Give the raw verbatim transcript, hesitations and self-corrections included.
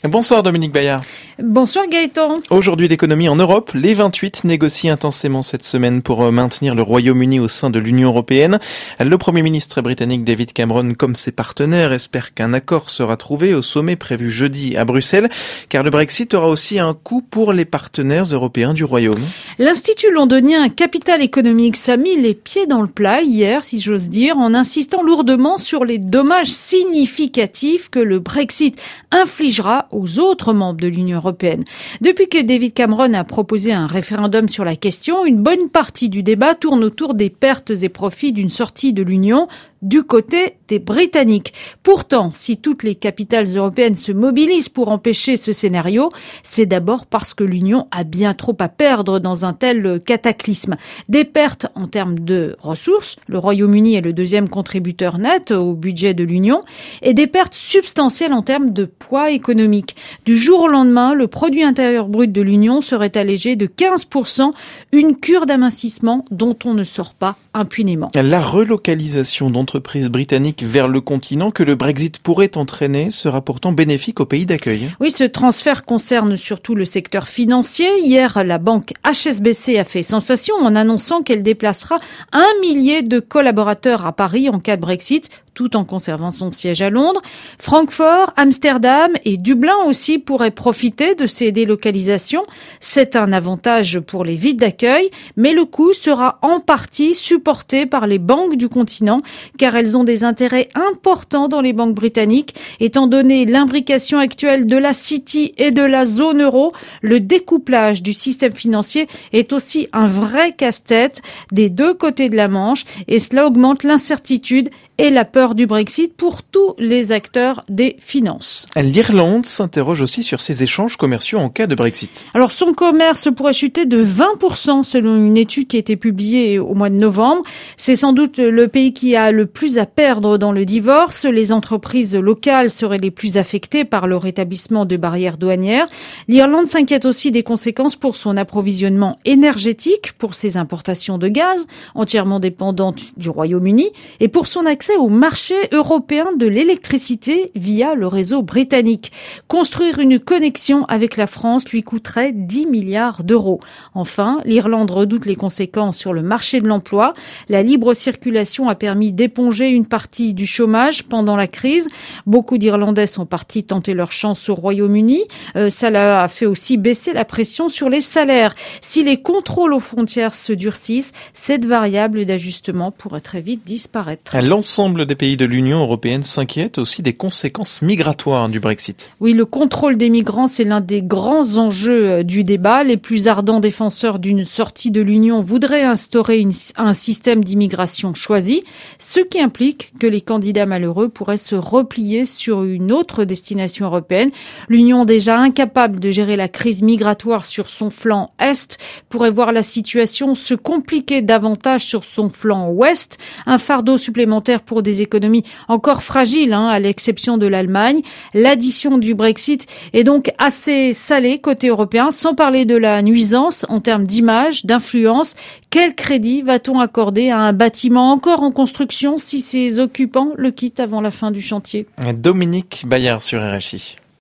Bonsoir Dominique Bayard. Bonsoir Gaëtan. Aujourd'hui l'économie en Europe, les vingt-huit négocient intensément cette semaine pour maintenir le Royaume-Uni au sein de l'Union européenne. Le Premier ministre britannique David Cameron, comme ses partenaires, espère qu'un accord sera trouvé au sommet prévu jeudi à Bruxelles, car le Brexit aura aussi un coût pour les partenaires européens du Royaume. L'Institut londonien Capital Economics a mis les pieds dans le plat hier, si j'ose dire, en insistant lourdement sur les dommages significatifs que le Brexit infligera aux autres membres de l'Union européenne. Depuis que David Cameron a proposé un référendum sur la question, une bonne partie du débat tourne autour des pertes et profits d'une sortie de l'Union du côté des Britanniques. Pourtant, si toutes les capitales européennes se mobilisent pour empêcher ce scénario, c'est d'abord parce que l'Union a bien trop à perdre dans un tel cataclysme. Des pertes en termes de ressources, le Royaume-Uni est le deuxième contributeur net au budget de l'Union, et des pertes substantielles en termes de poids économique. Du jour au lendemain, le produit intérieur brut de l'Union serait allégé de quinze pour cent, une cure d'amincissement dont on ne sort pas impunément. La relocalisation d'entreprises britanniques vers le continent que le Brexit pourrait entraîner sera pourtant bénéfique au pays d'accueil. Oui, ce transfert concerne surtout le secteur financier. Hier, la banque H S B C a fait sensation en annonçant qu'elle déplacera un millier de collaborateurs à Paris en cas de Brexit, tout en conservant son siège à Londres. Francfort, Amsterdam et Dublin aussi pourraient profiter de ces délocalisations. C'est un avantage pour les villes d'accueil, mais le coût sera en partie supporté par les banques du continent, car elles ont des intérêts importants dans les banques britanniques. Étant donné l'imbrication actuelle de la City et de la zone euro, le découplage du système financier est aussi un vrai casse-tête des deux côtés de la Manche, et cela augmente l'incertitude et la peur du Brexit pour tous les acteurs des finances. L'Irlande s'interroge aussi sur ses échanges commerciaux en cas de Brexit. Alors son commerce pourrait chuter de vingt pour cent selon une étude qui a été publiée au mois de novembre. C'est sans doute le pays qui a le plus à perdre dans le divorce. Les entreprises locales seraient les plus affectées par le rétablissement de barrières douanières. L'Irlande s'inquiète aussi des conséquences pour son approvisionnement énergétique, pour ses importations de gaz, entièrement dépendantes du Royaume-Uni, et pour son accès au marché européen de l'électricité via le réseau britannique. Construire une connexion avec la France lui coûterait dix milliards d'euros. Enfin, l'Irlande redoute les conséquences sur le marché de l'emploi. La libre circulation a permis d'éponger une partie du chômage pendant la crise. Beaucoup d'Irlandais sont partis tenter leur chance au Royaume-Uni. Euh, ça a fait aussi baisser la pression sur les salaires. Si les contrôles aux frontières se durcissent, cette variable d'ajustement pourrait très vite disparaître. L'ensemble des pays de l'Union européenne s'inquiètent aussi des conséquences migratoires du Brexit. Oui, le contrôle des migrants, c'est l'un des grands enjeux du débat. Les plus ardents défenseurs d'une sortie de l'Union voudraient instaurer une, un système d'immigration choisi, ce qui implique que les candidats malheureux pourraient se replier sur une autre destination européenne. L'Union, déjà incapable de gérer la crise migratoire sur son flanc Est, pourrait voir la situation se compliquer davantage sur son flanc Ouest. Un fardeau supplémentaire pour des économies encore fragiles, hein, à l'exception de l'Allemagne. L'addition du Brexit est donc assez salée côté européen, sans parler de la nuisance en termes d'image, d'influence. Quel crédit va-t-on accorder à un bâtiment encore en construction si ses occupants le quittent avant la fin du chantier ? Dominique Bayard sur R F I.